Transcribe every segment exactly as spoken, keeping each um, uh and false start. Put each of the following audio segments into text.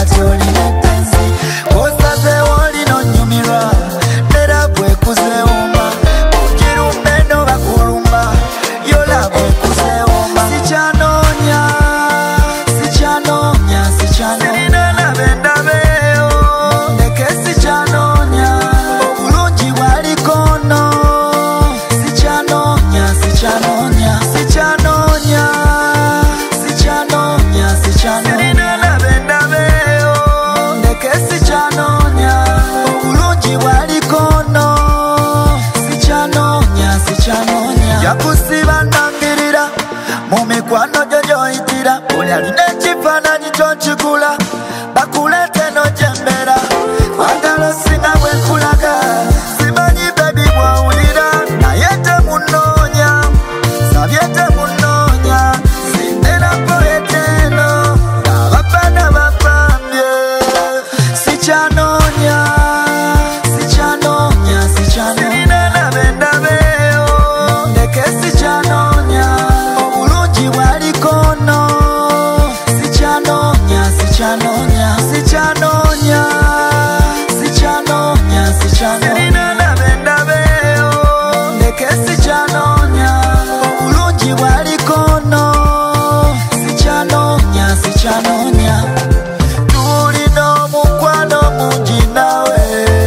kati olina tenzi kosaze woli no nyumirwa nera bwekuze uma ujirumbe no bakulumba yola bwekuze uma sichanonya sichanonya sichanonya sirina nabendabeyo ndeke sichanonya obulungi bwalikono sichanonya sichanonya sichanonya sichanonya sichanonya sirina nabendabeyo ndeke sichanonya obulungi bwalikono sichanonya sichanonya yakusiba nangirira mu mikwano gyo gyoyitira buli alina ekifaananyi kyokigula bakulete nojembera kwagala singa bwenkulaga simanyi bebi bwawulira naye temunoonya sabye temunoonya sindera poeteno abapana bapambye sichanonya sichanonya sichanonya sirina nabendabeyo ndeke sichanonya obulungi bwalikono sichanonya sichanonya sichanonya sichanonya sichanonya sirina nabendabeyo ndeke sichanonya obulungi bwalikono sichanonya sichanonya tulina omukwano mungi nawe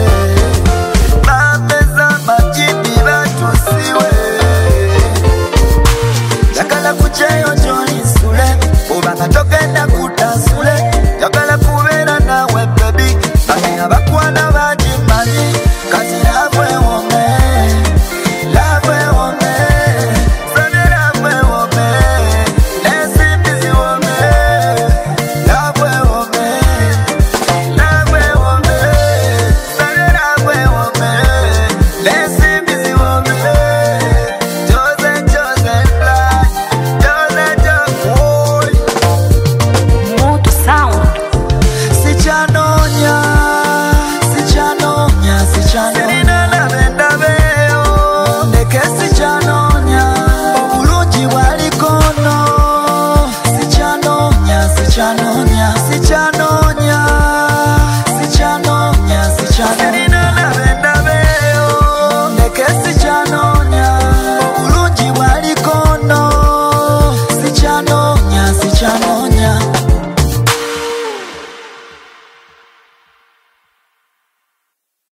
bameza amajimbi batusiwe yagala kujeyo gyoli nsule obanga togenda kutasule yagala